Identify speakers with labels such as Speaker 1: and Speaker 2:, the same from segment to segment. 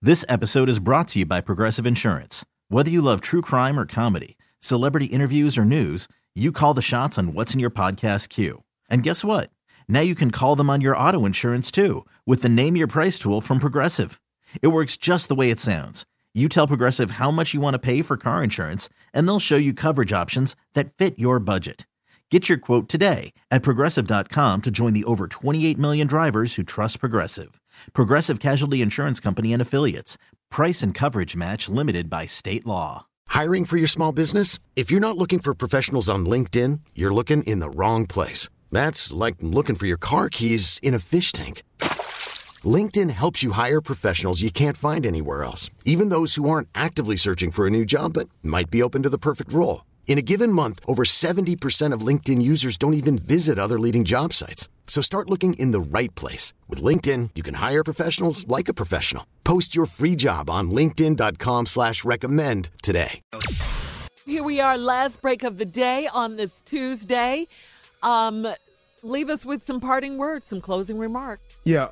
Speaker 1: This episode is brought to you by Progressive Insurance. Whether you love true crime or comedy, celebrity interviews or news, you call the shots on what's in your podcast queue. And guess what? Now you can call them on your auto insurance too with the Name Your Price tool from Progressive. It works just the way it sounds. You tell Progressive how much you want to pay for car insurance, and they'll show you coverage options that fit your budget. Get your quote today at Progressive.com to join the over 28 million drivers who trust Progressive. Progressive Casualty Insurance Company and Affiliates. Price and coverage match limited by state law.
Speaker 2: Hiring for your small business? If you're not looking for professionals on LinkedIn, you're looking in the wrong place. That's like looking for your car keys in a fish tank. LinkedIn helps you hire professionals you can't find anywhere else, even those who aren't actively searching for a new job but might be open to the perfect role. In a given month, over 70% of LinkedIn users don't even visit other leading job sites. So start looking in the right place. With LinkedIn, you can hire professionals like a professional. Post your free job on linkedin.com/recommend today.
Speaker 3: Here we are, last break of the day on this Tuesday. Leave us with some parting words, some closing remarks.
Speaker 4: Yeah,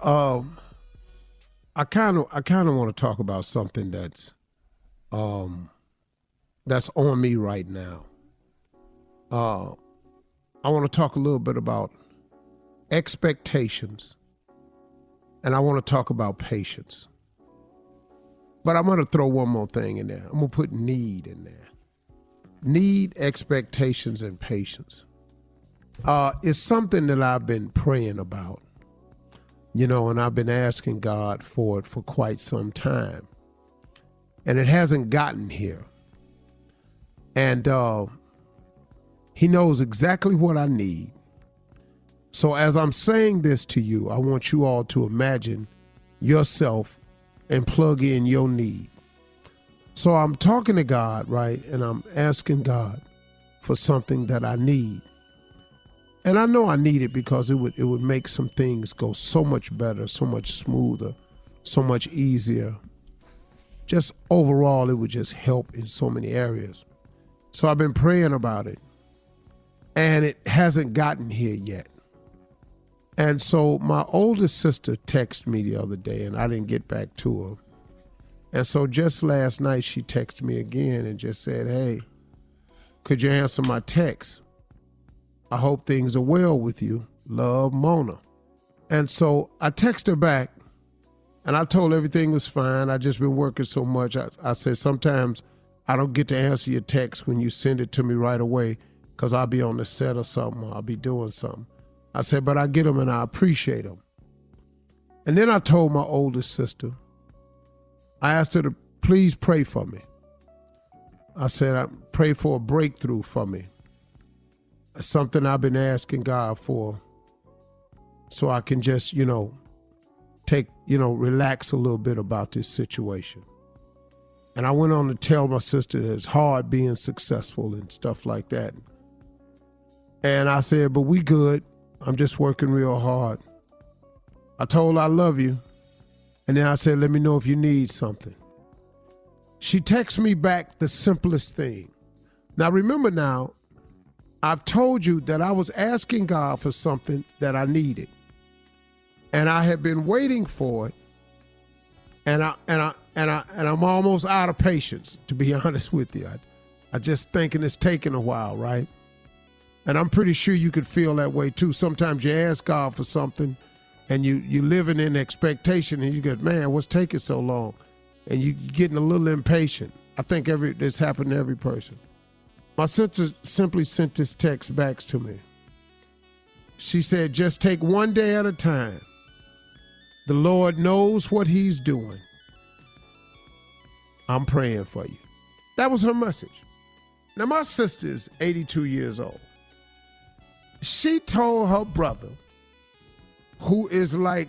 Speaker 4: I kind of want to talk about something that's on me right now. I want to talk a little bit about expectations, and I want to talk about patience. But I'm going to throw one more thing in there. I'm going to put need in there. Need, expectations, and patience. It's something that I've been praying about, and I've been asking God for it for quite some time. And it hasn't gotten here. And he knows exactly what I need. So as I'm saying this to you, I want you all to imagine yourself and plug in your need. So I'm talking to God, right? And I'm asking God for something that I need. And I know I need it because it would make some things go so much better, so much smoother, so much easier. Just overall, it would just help in so many areas. So I've been praying about it, and it hasn't gotten here yet. And so my oldest sister texted me the other day, and I didn't get back to her. And so just last night, she texted me again and just said, "Hey, could you answer my text? I hope things are well with you. Love, Mona." And so I texted her back, and I told her everything was fine. I just been working so much. I said, sometimes I don't get to answer your text when you send it to me right away because I'll be on the set or something, or I'll be doing something. I said, but I get them and I appreciate them. And then I told my oldest sister, I asked her to please pray for me. I said, I pray for a breakthrough for me. It's something I've been asking God for so I can just, relax a little bit about this situation. And I went on to tell my sister that it's hard being successful and stuff like that. And I said, but we good. I'm just working real hard. I told her I love you. And then I said, let me know if you need something. She texted me back the simplest thing. Now, remember now, I've told you that I was asking God for something that I needed. And I had been waiting for it. And I'm almost out of patience, to be honest with you. I just thinking it's taking a while, right? And I'm pretty sure you could feel that way too. Sometimes you ask God for something and you living in expectation and you go, man, what's taking so long? And you getting a little impatient. I think this happened to every person. My sister simply sent this text back to me. She said, just take one day at a time. The Lord knows what he's doing. I'm praying for you. That was her message. Now, my sister is 82 years old. She told her brother, who is like,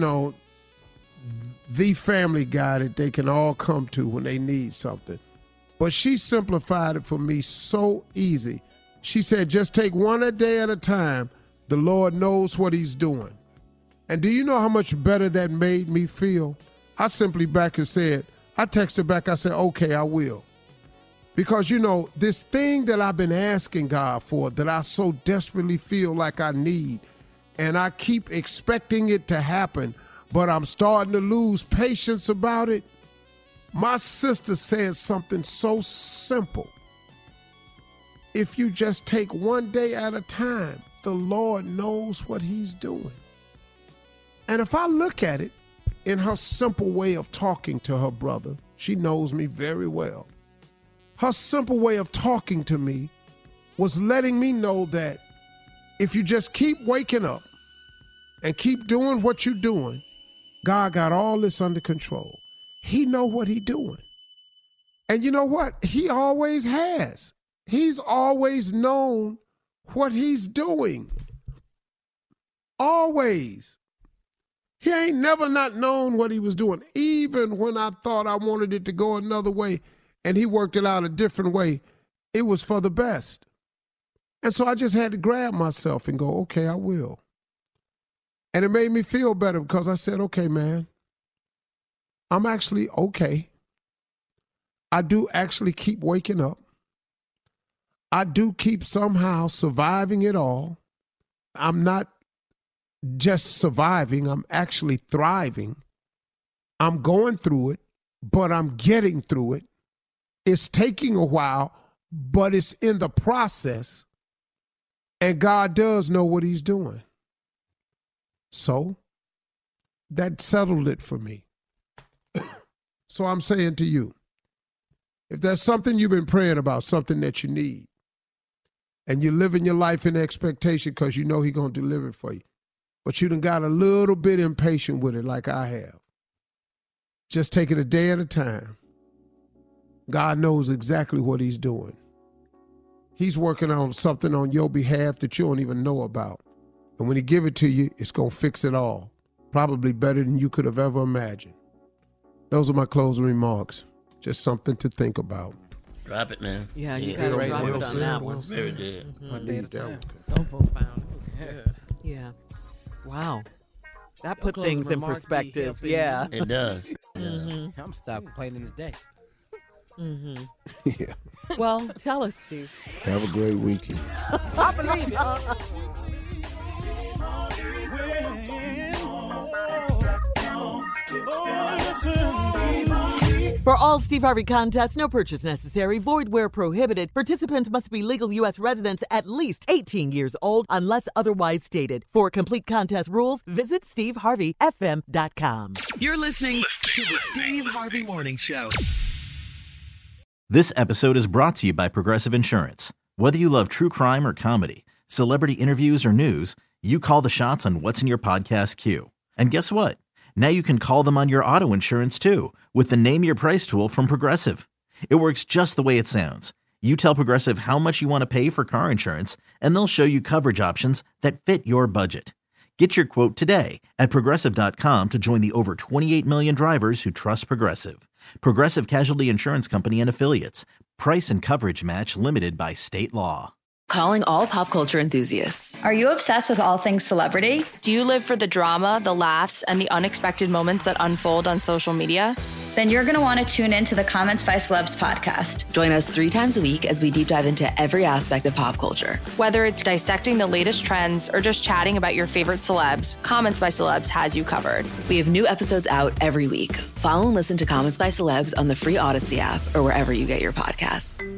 Speaker 4: the family guy that they can all come to when they need something. But she simplified it for me so easy. She said, just take one a day at a time. The Lord knows what he's doing. And do you know how much better that made me feel? I simply back and said, I texted back, I said, okay, I will. Because, this thing that I've been asking God for that I so desperately feel like I need, and I keep expecting it to happen, but I'm starting to lose patience about it. My sister said something so simple. If you just take one day at a time, the Lord knows what he's doing. And if I look at it in her simple way of talking to her brother, she knows me very well. Her simple way of talking to me was letting me know that if you just keep waking up and keep doing what you're doing, God got all this under control. He know what he doing. And you know what? He always has. He's always known what he's doing. Always. He ain't never not known what he was doing. Even when I thought I wanted it to go another way and he worked it out a different way, it was for the best. And so I just had to grab myself and go, okay, I will. And it made me feel better because I said, okay, man, I'm actually okay. I do actually keep waking up. I do keep somehow surviving it all. I'm not just surviving, I'm actually thriving. I'm going through it, but I'm getting through it. It's taking a while, but it's in the process. And God does know what he's doing. So that settled it for me. So I'm saying to you, if there's something you've been praying about, something that you need, and you're living your life in expectation because you know he's going to deliver it for you, but you done got a little bit impatient with it like I have, just take it a day at a time. God knows exactly what he's doing. He's working on something on your behalf that you don't even know about. And when he give it to you, it's going to fix it all. Probably better than you could have ever imagined. Those are my closing remarks. Just something to think about.
Speaker 5: Drop it, man.
Speaker 3: Yeah, you got to drop it on that one.
Speaker 5: Very good.
Speaker 3: So profound. It was good. Yeah. Wow. That put things in perspective. Yeah.
Speaker 5: It does.
Speaker 6: Mm-hmm. I'm stopped complaining today.
Speaker 3: Mm-hmm.
Speaker 4: Yeah.
Speaker 3: Well, tell us, Steve.
Speaker 4: Have a great weekend.
Speaker 6: I believe it.
Speaker 3: For all Steve Harvey contests, no purchase necessary, void where prohibited. Participants must be legal U.S. residents at least 18 years old unless otherwise stated. For complete contest rules, visit SteveHarveyFM.com.
Speaker 7: You're listening to the Steve Harvey Morning Show.
Speaker 1: This episode is brought to you by Progressive Insurance. Whether you love true crime or comedy, celebrity interviews or news, you call the shots on what's in your podcast queue. And guess what? Now you can call them on your auto insurance too with the Name Your Price tool from Progressive. It works just the way it sounds. You tell Progressive how much you want to pay for car insurance, and they'll show you coverage options that fit your budget. Get your quote today at Progressive.com to join the over 28 million drivers who trust Progressive. Progressive Casualty Insurance Company and Affiliates. Price and coverage match limited by state law.
Speaker 8: Calling all pop culture enthusiasts.
Speaker 9: Are you obsessed with all things celebrity?
Speaker 8: Do you live for the drama, the laughs, and the unexpected moments that unfold on social media?
Speaker 9: Then you're going to want to tune in to the Comments by Celebs podcast.
Speaker 8: Join us 3 times a week as we deep dive into every aspect of pop culture. Whether it's dissecting the latest trends or just chatting about your favorite celebs, Comments by Celebs has you covered. We have new episodes out every week. Follow and listen to Comments by Celebs on the free Odyssey app or wherever you get your podcasts.